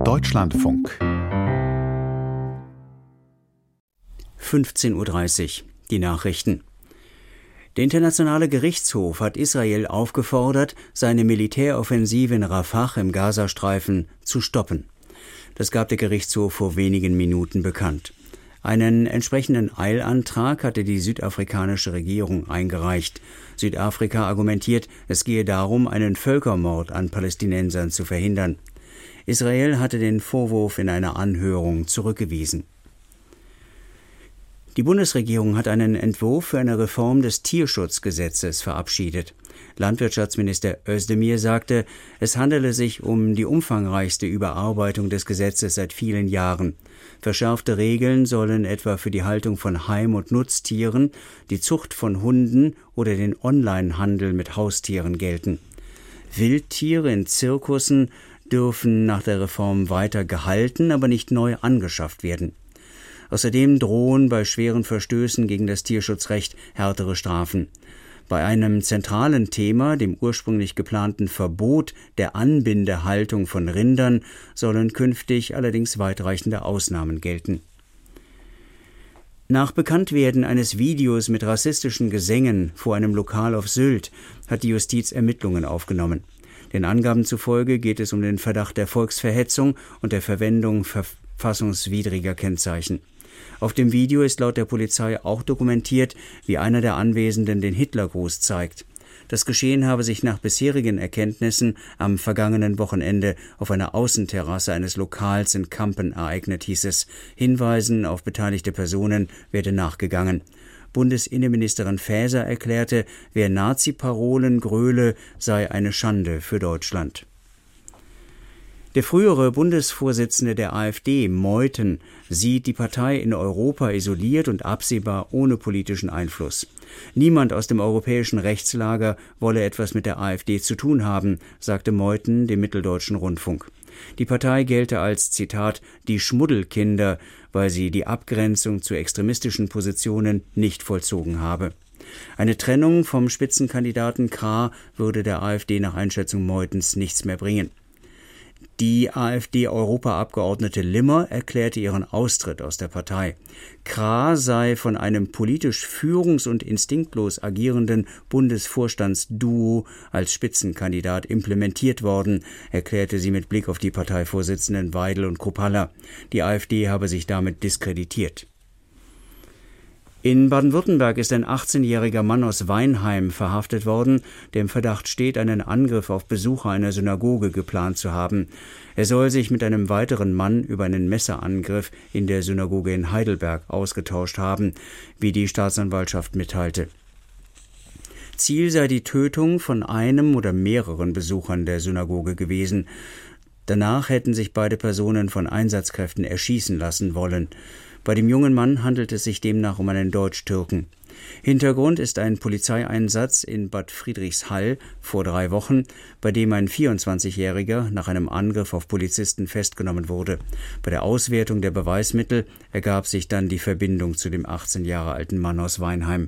Deutschlandfunk 15:30 Uhr. Die Nachrichten. Der Internationale Gerichtshof hat Israel aufgefordert, seine Militäroffensive in Rafah im Gazastreifen zu stoppen. Das gab der Gerichtshof vor wenigen Minuten bekannt. Einen entsprechenden Eilantrag hatte die südafrikanische Regierung eingereicht. Südafrika argumentiert, es gehe darum, einen Völkermord an Palästinensern zu verhindern. Israel hatte den Vorwurf in einer Anhörung zurückgewiesen. Die Bundesregierung hat einen Entwurf für eine Reform des Tierschutzgesetzes verabschiedet. Landwirtschaftsminister Özdemir sagte, es handele sich um die umfangreichste Überarbeitung des Gesetzes seit vielen Jahren. Verschärfte Regeln sollen etwa für die Haltung von Heim- und Nutztieren, die Zucht von Hunden oder den Onlinehandel mit Haustieren gelten. Wildtiere in Zirkussen dürfen nach der Reform weiter gehalten, aber nicht neu angeschafft werden. Außerdem drohen bei schweren Verstößen gegen das Tierschutzrecht härtere Strafen. Bei einem zentralen Thema, dem ursprünglich geplanten Verbot der Anbindehaltung von Rindern, sollen künftig allerdings weitreichende Ausnahmen gelten. Nach Bekanntwerden eines Videos mit rassistischen Gesängen vor einem Lokal auf Sylt hat die Justiz Ermittlungen aufgenommen. Den Angaben zufolge geht es um den Verdacht der Volksverhetzung und der Verwendung verfassungswidriger Kennzeichen. Auf dem Video ist laut der Polizei auch dokumentiert, wie einer der Anwesenden den Hitlergruß zeigt. Das Geschehen habe sich nach bisherigen Erkenntnissen am vergangenen Wochenende auf einer Außenterrasse eines Lokals in Kampen ereignet, hieß es. Hinweisen auf beteiligte Personen werde nachgegangen. Bundesinnenministerin Faeser erklärte, wer Nazi-Parolen gröle, sei eine Schande für Deutschland. Der frühere Bundesvorsitzende der AfD, Meuthen, sieht die Partei in Europa isoliert und absehbar ohne politischen Einfluss. Niemand aus dem europäischen Rechtslager wolle etwas mit der AfD zu tun haben, sagte Meuthen dem Mitteldeutschen Rundfunk. Die Partei gelte als, Zitat, die Schmuddelkinder, weil sie die Abgrenzung zu extremistischen Positionen nicht vollzogen habe. Eine Trennung vom Spitzenkandidaten Krah würde der AfD nach Einschätzung Meuthens nichts mehr bringen. Die AfD-Europaabgeordnete Limmer erklärte ihren Austritt aus der Partei. Krah sei von einem politisch führungs- und instinktlos agierenden Bundesvorstandsduo als Spitzenkandidat implementiert worden, erklärte sie mit Blick auf die Parteivorsitzenden Weidel und Kruppalla. Die AfD habe sich damit diskreditiert. In Baden-Württemberg ist ein 18-jähriger Mann aus Weinheim verhaftet worden, der im Verdacht steht, einen Angriff auf Besucher einer Synagoge geplant zu haben. Er soll sich mit einem weiteren Mann über einen Messerangriff in der Synagoge in Heidelberg ausgetauscht haben, wie die Staatsanwaltschaft mitteilte. Ziel sei die Tötung von einem oder mehreren Besuchern der Synagoge gewesen. Danach hätten sich beide Personen von Einsatzkräften erschießen lassen wollen. Bei dem jungen Mann handelt es sich demnach um einen Deutsch-Türken. Hintergrund ist ein Polizeieinsatz in Bad Friedrichshall vor 3 Wochen, bei dem ein 24-Jähriger nach einem Angriff auf Polizisten festgenommen wurde. Bei der Auswertung der Beweismittel ergab sich dann die Verbindung zu dem 18 Jahre alten Mann aus Weinheim.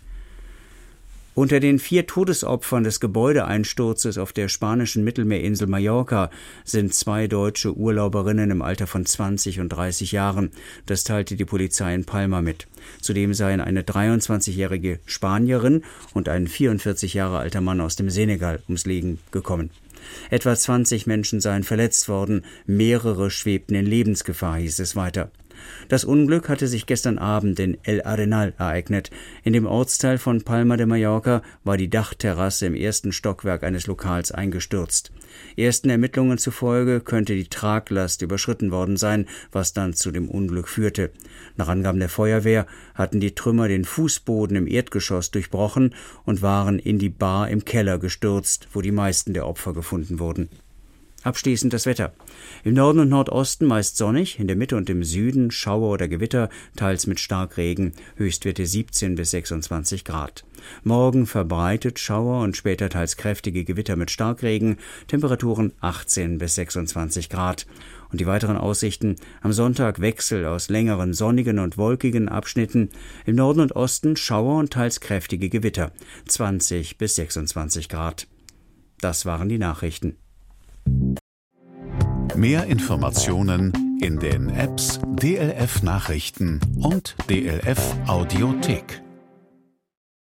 Unter den 4 Todesopfern des Gebäudeeinsturzes auf der spanischen Mittelmeerinsel Mallorca sind 2 deutsche Urlauberinnen im Alter von 20 und 30 Jahren. Das teilte die Polizei in Palma mit. Zudem seien eine 23-jährige Spanierin und ein 44 Jahre alter Mann aus dem Senegal ums Leben gekommen. Etwa 20 Menschen seien verletzt worden, mehrere schwebten in Lebensgefahr, hieß es weiter. Das Unglück hatte sich gestern Abend in El Arenal ereignet. In dem Ortsteil von Palma de Mallorca war die Dachterrasse im 1. Stockwerk eines Lokals eingestürzt. Ersten Ermittlungen zufolge könnte die Traglast überschritten worden sein, was dann zu dem Unglück führte. Nach Angaben der Feuerwehr hatten die Trümmer den Fußboden im Erdgeschoss durchbrochen und waren in die Bar im Keller gestürzt, wo die meisten der Opfer gefunden wurden. Abschließend das Wetter. Im Norden und Nordosten meist sonnig, in der Mitte und im Süden Schauer oder Gewitter, teils mit Starkregen, Höchstwerte 17 bis 26 Grad. Morgen verbreitet Schauer und später teils kräftige Gewitter mit Starkregen, Temperaturen 18 bis 26 Grad. Und die weiteren Aussichten: am Sonntag Wechsel aus längeren sonnigen und wolkigen Abschnitten, im Norden und Osten Schauer und teils kräftige Gewitter, 20 bis 26 Grad. Das waren die Nachrichten. Mehr Informationen in den Apps DLF Nachrichten und DLF Audiothek.